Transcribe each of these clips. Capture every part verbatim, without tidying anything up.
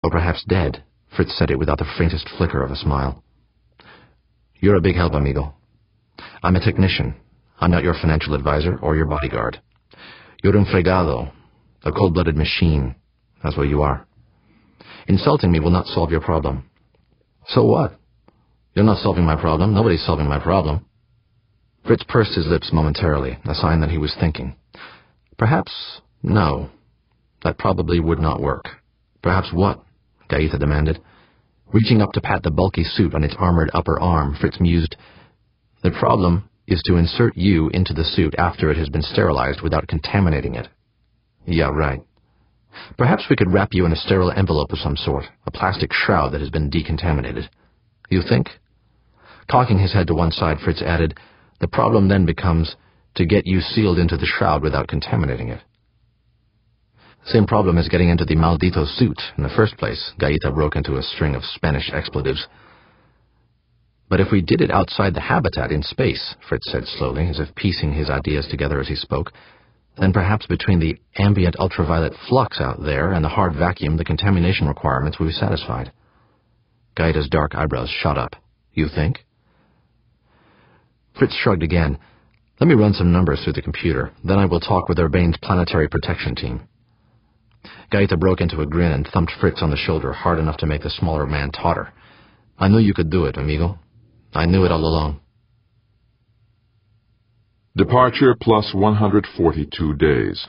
or perhaps dead. Fritz said it without the faintest flicker of a smile. You're a big help, amigo. I'm a technician. I'm not your financial advisor or your bodyguard. You're un fregado, a cold-blooded machine. That's what you are. Insulting me will not solve your problem. So what? You're not solving my problem. Nobody's solving my problem. Fritz pursed his lips momentarily, a sign that he was thinking. Perhaps no. That probably would not work. Perhaps what? Gaeta demanded. Reaching up to pat the bulky suit on its armored upper arm, Fritz mused, The problem is to insert you into the suit after it has been sterilized without contaminating it. Yeah, right. Perhaps we could wrap you in a sterile envelope of some sort, a plastic shroud that has been decontaminated. You think? Cocking his head to one side, Fritz added, The problem then becomes to get you sealed into the shroud without contaminating it. Same problem as getting into the maldito suit in the first place. Gaeta broke into a string of Spanish expletives. But if we did it outside the habitat in space, Fritz said slowly, as if piecing his ideas together as he spoke, then perhaps between the ambient ultraviolet flux out there and the hard vacuum, the contamination requirements will be satisfied. Gaeta's dark eyebrows shot up. You think? Fritz shrugged again. Let me run some numbers through the computer. Then I will talk with Urbane's planetary protection team. Gaeta broke into a grin and thumped Fritz on the shoulder hard enough to make the smaller man totter. I knew you could do it, amigo. I knew it all along. Departure plus one hundred forty-two days.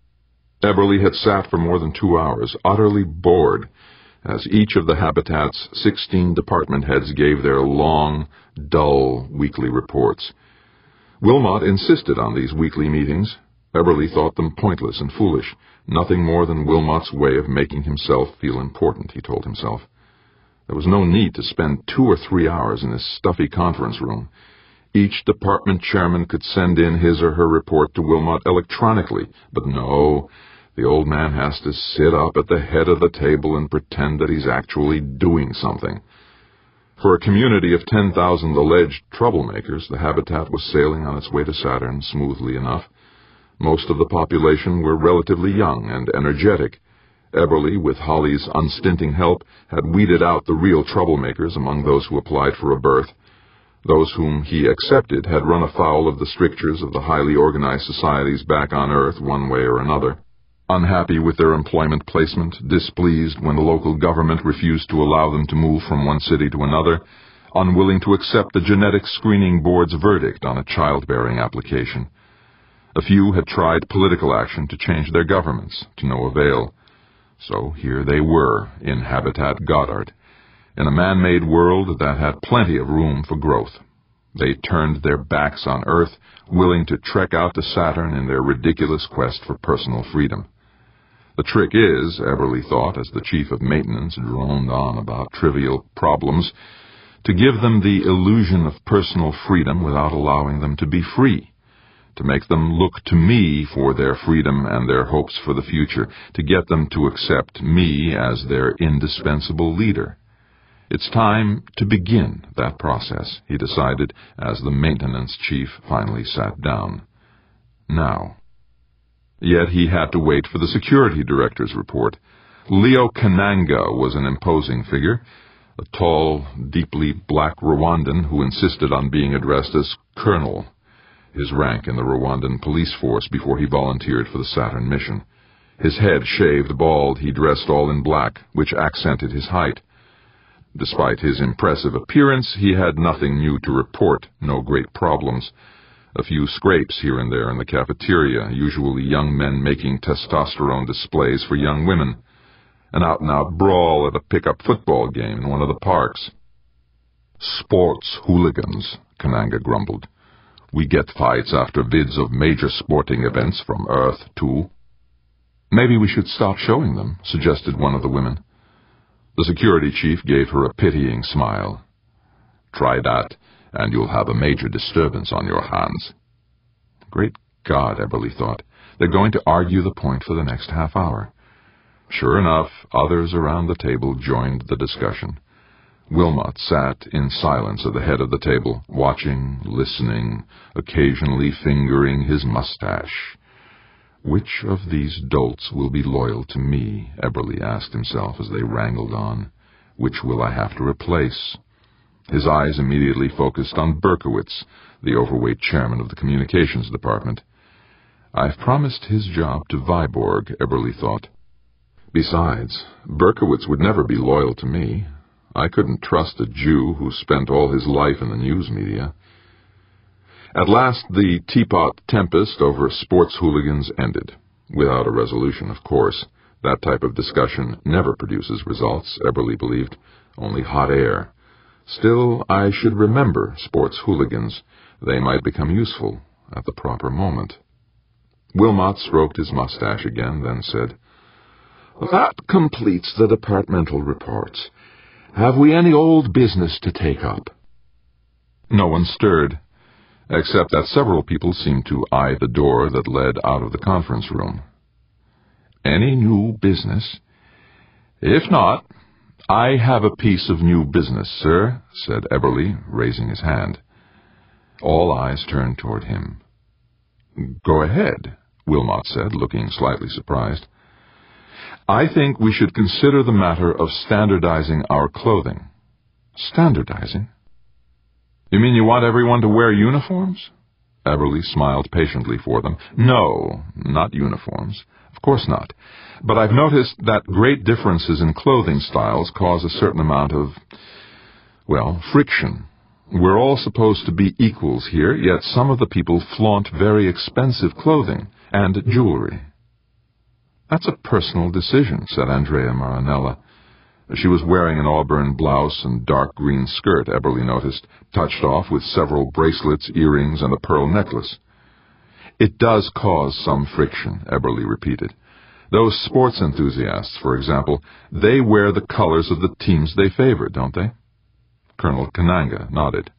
Eberly had sat for more than two hours, utterly bored, as each of the Habitat's sixteen department heads gave their long, dull weekly reports. Wilmot insisted on these weekly meetings. Eberly thought them pointless and foolish, nothing more than Wilmot's way of making himself feel important, he told himself. There was no need to spend two or three hours in this stuffy conference room. Each department chairman could send in his or her report to Wilmot electronically, but no, the old man has to sit up at the head of the table and pretend that he's actually doing something. For a community of ten thousand alleged troublemakers, the Habitat was sailing on its way to Saturn smoothly enough. Most of the population were relatively young and energetic. Eberly, with Holly's unstinting help, had weeded out the real troublemakers among those who applied for a berth. Those whom he accepted had run afoul of the strictures of the highly organized societies back on Earth one way or another. Unhappy with their employment placement, displeased when the local government refused to allow them to move from one city to another, unwilling to accept the Genetic Screening Board's verdict on a childbearing application. A few had tried political action to change their governments, to no avail. So here they were, in Habitat Goddard, in a man-made world that had plenty of room for growth. They turned their backs on Earth, willing to trek out to Saturn in their ridiculous quest for personal freedom. The trick is, Eberly thought, as the chief of maintenance droned on about trivial problems, to give them the illusion of personal freedom without allowing them to be free, to make them look to me for their freedom and their hopes for the future, to get them to accept me as their indispensable leader. It's time to begin that process, he decided as the maintenance chief finally sat down. Now. Yet he had to wait for the security director's report. Leo Kananga was an imposing figure, a tall, deeply black Rwandan who insisted on being addressed as Colonel, his rank in the Rwandan police force before he volunteered for the Saturn mission. His head shaved bald, he dressed all in black, which accented his height. Despite his impressive appearance, he had nothing new to report, no great problems. A few scrapes here and there in the cafeteria, usually young men making testosterone displays for young women. An out-and-out brawl at a pickup football game in one of the parks. Sports hooligans, Kananga grumbled. We get fights after vids of major sporting events from Earth, too. Maybe we should stop showing them, suggested one of the women. The security chief gave her a pitying smile. Try that, and you'll have a major disturbance on your hands. Great God, Eberly thought. They're going to argue the point for the next half hour. Sure enough, others around the table joined the discussion. Wilmot sat in silence at the head of the table, watching, listening, occasionally fingering his mustache. Which of these dolts will be loyal to me? Eberly asked himself as they wrangled on. Which will I have to replace? His eyes immediately focused on Berkowitz, the overweight chairman of the communications department. I've promised his job to Viborg, Eberly thought. Besides, Berkowitz would never be loyal to me. I couldn't trust a Jew who spent all his life in the news media. At last, the teapot tempest over sports hooligans ended. Without a resolution, of course. That type of discussion never produces results, Eberly believed. Only hot air. Still, I should remember sports hooligans. They might become useful at the proper moment. Wilmot stroked his mustache again, then said, That completes the departmental reports. Have we any old business to take up? No one stirred, except that several people seemed to eye the door that led out of the conference room. Any new business? If not, I have a piece of new business, sir, said Eberly, raising his hand. All eyes turned toward him. Go ahead, Wilmot said, looking slightly surprised. I think we should consider the matter of standardizing our clothing. Standardizing? You mean you want everyone to wear uniforms? Eberly smiled patiently for them. No, not uniforms. Of course not. But I've noticed that great differences in clothing styles cause a certain amount of, well, friction. We're all supposed to be equals here, yet some of the people flaunt very expensive clothing and jewelry. That's a personal decision, said Andrea Marinella. She was wearing an auburn blouse and dark green skirt, Eberly noticed, touched off with several bracelets, earrings, and a pearl necklace. It does cause some friction, Eberly repeated. Those sports enthusiasts, for example, they wear the colors of the teams they favor, don't they? Colonel Kananga nodded.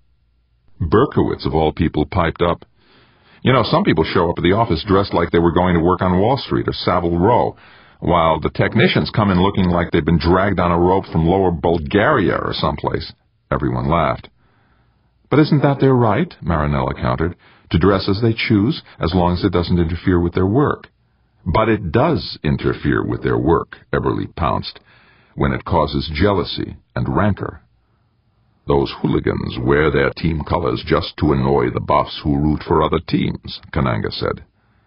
Berkowitz, of all people, piped up. You know, some people show up at the office dressed like they were going to work on Wall Street or Savile Row, while the technicians come in looking like they've been dragged on a rope from Lower Bulgaria or someplace. Everyone laughed. But isn't that their right, Marinella countered, to dress as they choose, as long as it doesn't interfere with their work? But it does interfere with their work, Eberly pounced, when it causes jealousy and rancor. Those hooligans wear their team colors just to annoy the buffs who root for other teams, Kananga said.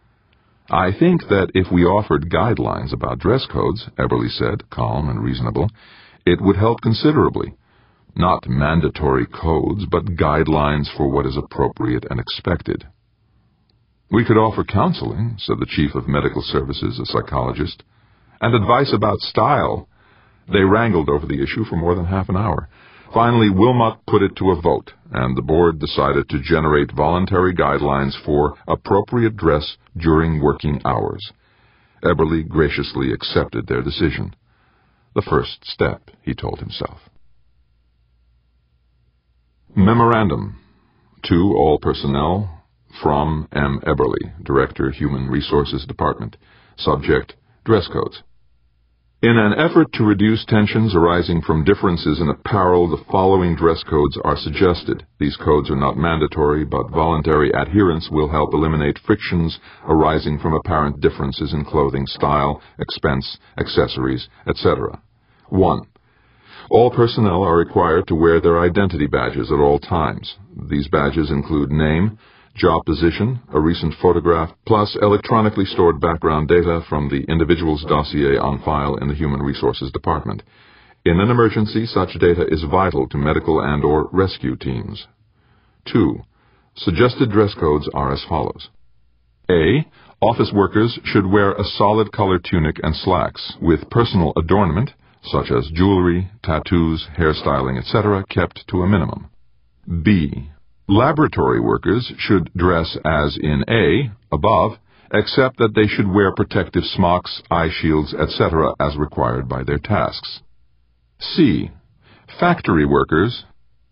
I think that if we offered guidelines about dress codes, Eberly said, calm and reasonable, it would help considerably. Not mandatory codes, but guidelines for what is appropriate and expected. We could offer counseling, said the chief of medical services, a psychologist, and advice about style. They wrangled over the issue for more than half an hour. Finally, Wilmot put it to a vote, and the board decided to generate voluntary guidelines for appropriate dress during working hours. Eberly graciously accepted their decision. The first step, he told himself. Memorandum. To all personnel, from M. Eberly, Director, Human Resources Department. Subject, dress codes. In an effort to reduce tensions arising from differences in apparel, the following dress codes are suggested. These codes are not mandatory, but voluntary adherence will help eliminate frictions arising from apparent differences in clothing style, expense, accessories, et cetera. one. All personnel are required to wear their identity badges at all times. These badges include name, job position, a recent photograph, plus electronically stored background data from the individual's dossier on file in the Human Resources Department. In an emergency, such data is vital to medical and or rescue teams. two. Suggested dress codes are as follows. A. Office workers should wear a solid color tunic and slacks, with personal adornment, such as jewelry, tattoos, hairstyling, et cetera, kept to a minimum. B. Laboratory workers should dress as in A, above, except that they should wear protective smocks, eye shields, et cetera as required by their tasks. C. Factory workers.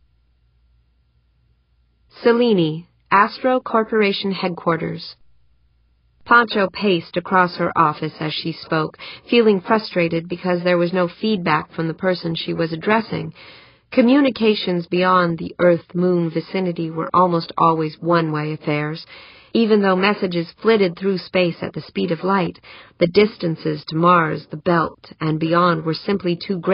Cellini, Astro Corporation Headquarters. Pancho paced across her office as she spoke, feeling frustrated because there was no feedback from the person she was addressing. Communications beyond the Earth-Moon vicinity were almost always one-way affairs. Even though messages flitted through space at the speed of light, the distances to Mars, the Belt, and beyond were simply too great